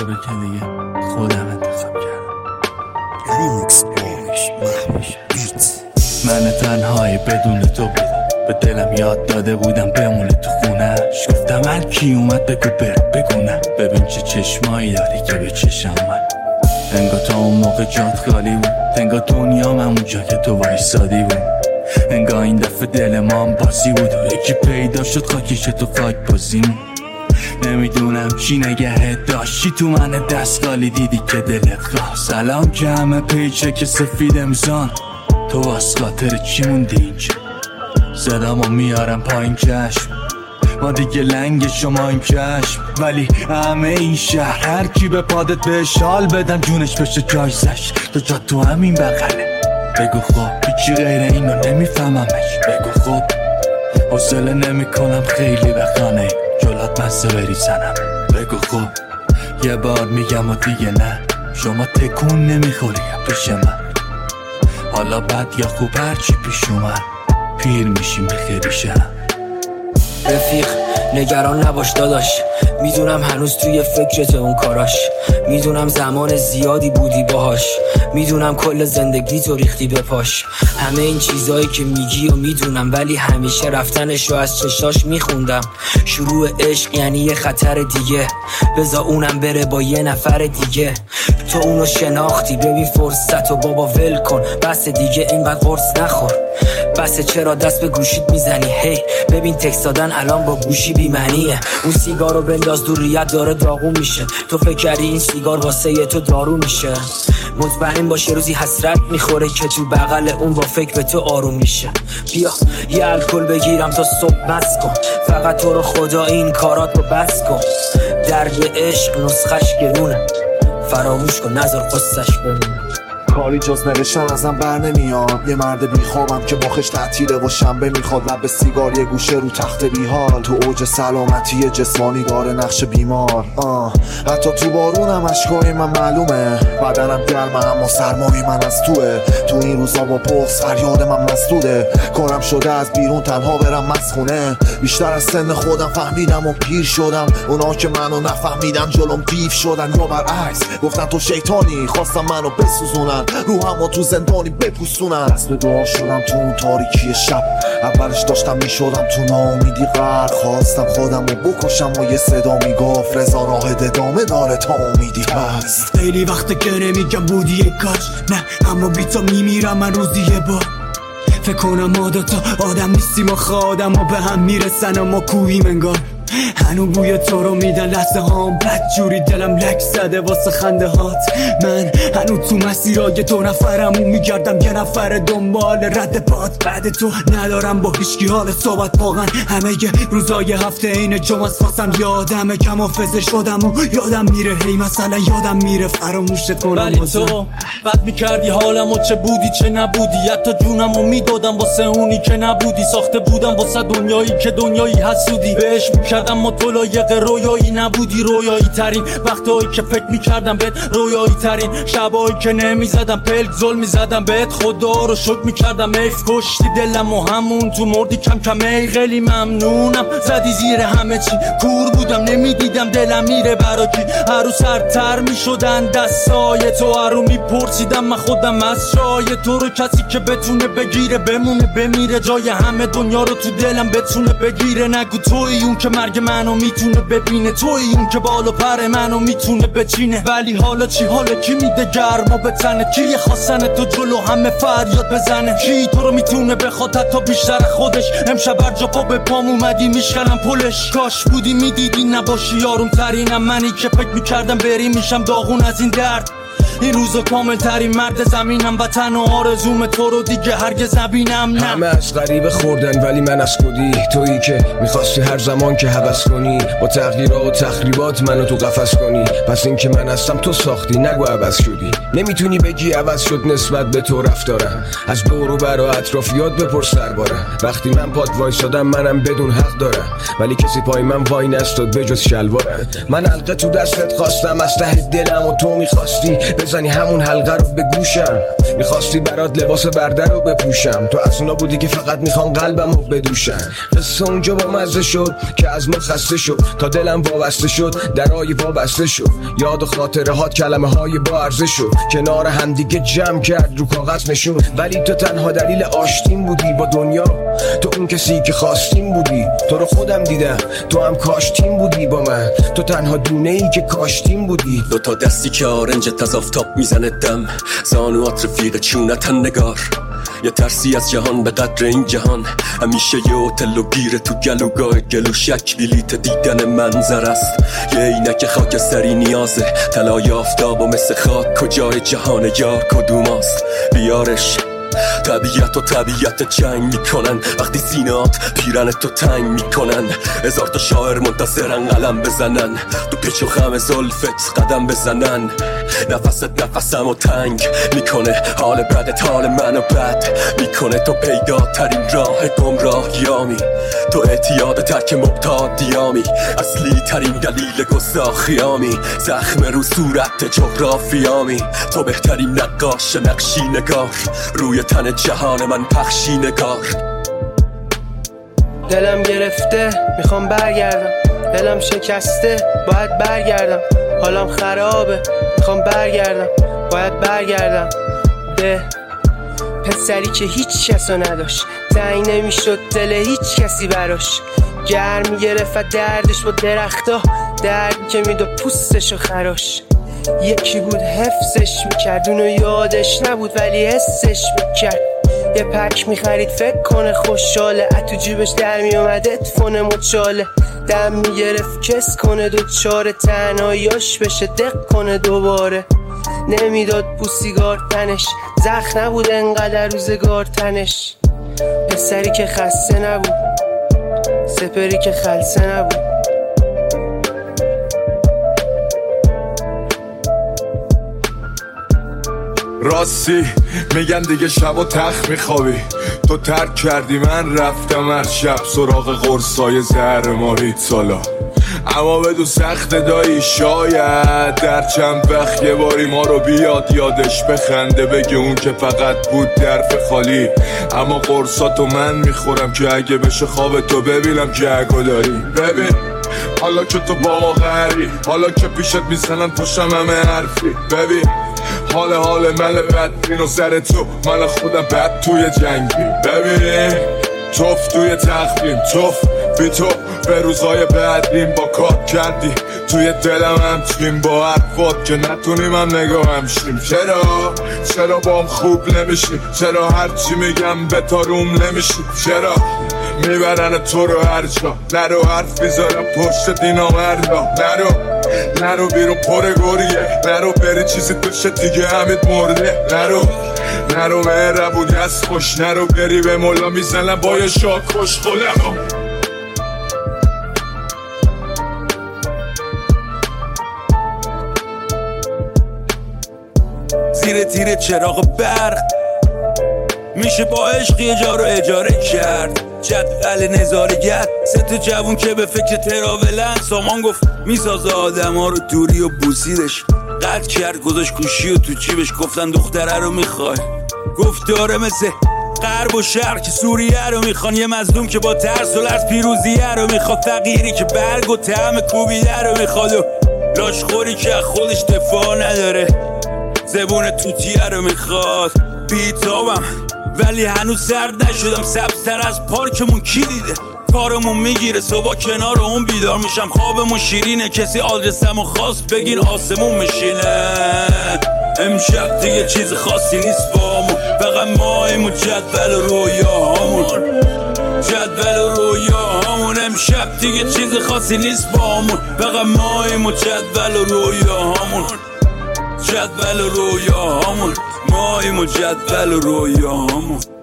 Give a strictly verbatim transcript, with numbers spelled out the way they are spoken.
تو رو که دیگه خودم انتخاب کردم. ریمیکس باش محمود بیت. من تنهایی بدون تو بودم، به دلم یاد داده بودم بمونه تو خونش. گفتم هر کی اومد بگو بر بگونه، ببین چه چشمایی داری که به چشم من. انگار تا اون موقع جات خالی بود، انگار دنیام همونجا که تو وایسادی بود. انگار این دفعه دل ما هم بازی بود و یکی پیدا شد خاکش تو خاک بازیم. نمیدونم چی نگهت داشتی تو من دستگالی دیدی که دلت خواست. سلام که همه پیچه که سفید امزان، تو از خاطر چی موندی اینجا؟ صدامو میارم پایین چشم، ما دیگه لنگ شما این چشم. ولی همه این شهر هر کی به پادت بهش حال بدم جونش بشه جایزش. تو جا تو همین بغله، بگو خب هیچی غیر اینو نمیفهممش. بگو خب حوصله نمی کنم خیلی بخانه جلات مزه بریزنم. بگو خب یه بار میگم و دیگه نه، شما تکون نمیخوری پیش من. حالا بد یا خوب هرچی پیش اومد، پیر میشیم بخیری شم. رفیق نگران نباش داداش، میدونم هنوز توی فکرت اون کاراش. میدونم زمان زیادی بودی باهاش، میدونم کل زندگی تو ریختی به پاش. همه این چیزایی که میگی و میدونم، ولی همیشه رفتنش رو از چشاش میخوندم. شروع عشق یعنی یه خطر دیگه، بذار اونم بره با یه نفر دیگه. تو اونو شناختی، ببین فرصت و بابا ول کن. بس دیگه اینقدر قرص نخور، بس چرا دست به گوشیت میزنی؟ هی ببین تکست دادن الان با گوشی بی‌معنیه. اون سیگارو بنداز دور ریت داره داغون میشه. تو فکر کردی این سیگار واسه یه تو دارو میشه؟ مطمئن باش یه روزی حسرت میخوره که تو بغل اون با فکر به تو آروم میشه. بیا یه الکل بگیرم تا صبح مست کن، فقط تو رو خدا این کارات رو بس کن. درد عشق نسخش گرونه، فراموش کن نذار قصهش بمونه. کاری جز نوشتن ازم بر نمیاد، یه مرد بیخوابم که مخش تعطیله و شنبه میخواد. لب سیگار یه گوشه رو تخت بیحال، تو اوج سلامتی جسمانی داره نقش بیمار. آه حتی تو بارونم اشکای من معلومه، بدنم گرمه اما سرمای من از توه. تو این روزا با پخس فریاد من مسدوده، کارم شده از بیرون تنها برم مسخونه. بیشتر از سن خودم فهمیدم و پیر شدم، اونا که منو نفهمیدن جلوم دیو شدن. یا برعکس گفتن تو شیطانی، خواستم منو بسوزونن، روحمو تو زندانی بپوسونن. دست به دعا شدم تو اون تاریکی شب، اولش داشتم میشدم تو ناامیدی غرق. خواستم خودم رو بکشم و یه صدا میگفت رضا راه ادامه داره تا امیدی هست. خیلی وقته که نمیگم بودی یک کاش، نه اما بی تو میمیرم من روزی یه بار. فکر کنم ما دوتا آدم نیستیم و خودم و به هم میرسن اما کوهیم انگار. هنو بوی تو رو میدن لحظه هام، بد جوری دلم لک زده واسه خنده هات. من هنو تو مسیرای دو نفرم و میگردم یه نفر دنبال رد پات. بعد تو ندارم با هیچکی حال صحبت، واقعا همه یه روزای هفته این جمعه فاسم یادم کم حافظه شدم و یادم میره. هی مثلا یادم میره فراموشت کنم، ولی تو بد میکردی حالمو، چه بودی چه نبودی. حتی جونمو میدادم واسه اونی که نبودی. ساخته بودم واسه دنیایی که دنیایی حسودی بهش میکردم، اما تو لایق رویایی نبودی. رویایی ترین وقتایی که فکر میکردم بهت، رویایی ترین شبایی که نمیزدم پلک ظلم میزدم بهت. خدا رو شکر میکردم ایف کشتی دلم و همون تو مردی کم کم. ای خیلی ممنونم زدی زیر همه چی، کور بودم نمیدیدم دلم میره برا کی. هر روز سرتر میشدن دستای تو، هر رو میپرسیدم من خودم از شای تو رو. کسی که بتونه بگیره بمونه بمیره، جای همه دنیا رو تو دلم بتونه بگیره. نگو توی اون که مرگ منو میتونه ببینه، توی اون که بالا پر منو میتونه بچینه. ولی حالا چی؟ حالا کی میده گرما به تنه؟ کی خواستن تو جلو همه فریاد بزنه؟ کی تو رو میتونه بخواد حتی بیشتر خودش؟ امشب بر جا پا به پام اومدی میشکنم پلش. کاش بودی میدیدی نباشی یارون ترینم، منی که فکر میکردم بری میشم داغون از این درد. این روزا کامل ترین مرد زمینم، وطن و آرزوم تو رو دیگه هرگز نبینم. نه همه از غریبه خوردن ولی من از خودی، تویی که میخواستی هر زمان که هوس کنی با تغییرات و تخریبات منو تو قفس کنی. پس این که من هستم تو ساختی، نگو عوض شدی. نمیتونی بگی عوض شد نسبت به تو رفتارم، از دور و بر و اطرافیات بپرس دربارم. وقتی من پات وایسادم منم بدون حق دارم، ولی کسی پای من وای نستاد بجز شلوارم. من حلقه تو دستت خواستم از ته دلم و تو میخواستی بزنی همون حلقه رو به گوشم. میخواستی برات لباس برده رو بپوشم، تو از اونا بودی که فقط میخوان قلبم رو بدوشن. قصه اونجا با مزه شد که از ما خسته شد، تا دلم وابسته شد درای وابسته شد. یاد و خاطره هات کلمه های با ارزش شد، کنار همدیگه جمع کرد رو کاغذ نشون. ولی تو تنها دلیل آشتیم بودی با دنیا، تو اون کسی که خواستیم بودی. تو رو خودم دیدم، تو هم کاشتیم بودی با من، تو تنها دونه ای که کاشتیم بودی. دو تا دستی که آرنجت از آفتاب میزنه دم، زانوات رفیق چونتن نگار. یه ترسی از جهان به قدر این جهان، همیشه یه اوتل و گیره تو گلوگاه گلو شک بلیت دیدن منظر است. یه اینک خاکستری نیازه، طلای آفتاب و مثل خاک کجای جهان یار کدوماست. بیارش طبیعت و طبیعت جنگ میکنن، وقتی سینات پیرن تو تنگ میکنن. هزار تا شاعر منتظرن قلم بزنن، تو پیچ و خم زلفت قدم بزنن. نفست نفسم و تنگ میکنه، حال بدت حال منو بد میکنه. تو پیداترین راه گمراهیامی، تو اعتیاد ترک مبتادیامی، اصلی ترین دلیل گستاخیامی. زخم رو صورت جغرافیامی، تو بهترین نقاش نقشی نگار، روی تن جهان من پخشی نگار. دلم گرفته میخوام برگردم، دلم شکسته باید برگردم. حالم خرابه میخوام برگردم، باید برگردم به پسری که هیچ کسو نداشت، تنگ نمیشد دل هیچ کسی براش. گرم گرفت دردش با درختا، دردی که میداد پوستشو خراش. یکی بود حفظش میکرد، اونو یادش نبود ولی حسش میکرد. یه پک میخرید فکر کنه خوشحاله، اتو جیبش در میومد اتفونه مچاله. دم میگرفت کس کنه دو چاره، تنهاییاش بشه دق کنه دوباره. نمیداد بوسیگار تنش، زخ نبود انقدر روزگار تنش. پسری که خسته نبود، سپری که خلصه نبود. راستی میگن دیگه شب و تخت میخوابی، تو ترک کردی من رفتم هر شب سراغ قرصای زهر ماهی سالا. اما بدو سخت دایی، شاید در چند وقت یه باری ما رو بیاد یادش بخنده، بگه اون که فقط بود درف خالی. اما قرصاتو من میخورم که اگه بشه خواب تو ببینم که اگه داری. ببین حالا که تو با ما غری، حالا که پیشت میزنن پشتم همه حرفی. ببین حال حال من بدبین و سر تو من خودم بد توی جنگی. ببین توف توی تخمیم، توف بی تو به روزای بعدیم. با کار کردی توی دلم همچین با حرفات که نتونیم هم نگاه همشیم. چرا چرا با هم خوب نمیشیم، چرا هرچی میگم به تا روم نمیشیم. چرا میبرن تو رو هر جا، نرو حرف میذارم پشت دینا مردا. نرو نرو بیرون پر گریه، نرو بری چیزی بشه دیگه همت مرده. نرو نرو مهربونی از خوش، نرو بری به مولا میزنم با یه شاک خوش خودم. زیر تیر چراغ برق میشه با عشق یه جا رو اجاره کرد. جدول نظارگر سه تا جوون که به فکر تراولن، سامان گفت میسازه آدم ها رو دوری و بوسیدش. قد کرد گذاشت گوشی و تو جیبش، گفتن دختره رو میخوای، گفت داره مثل غرب و شرق که سوریه رو میخوان. یه مظلوم که با ترس و لرز پیروزیه رو میخواد، فقیری که برگ و طعم کوبیده رو میخواد، و لاشخوری که خودش دفاع نداره، زبون توتیه رو میخواد. بیتابم ولی هنوز سرد نشدم، سبزتر از پارکمون کی دیده. کارمون میگیره صبح کنار اون بیدار میشم، خوابمون شیرینه کسی آدرسمو خواست بگین آسمون میشینه. امشب دیگه چیز خاصی نیست بامون، فقط ماییم و جدول و رویاهامون. جدول و رویاهامون امشب دیگه چیز خاصی نیست بامون، فقط ماییم و جدول و رویاهامون. جدول و رویاهامون ماییم و جدول و رویاهامون.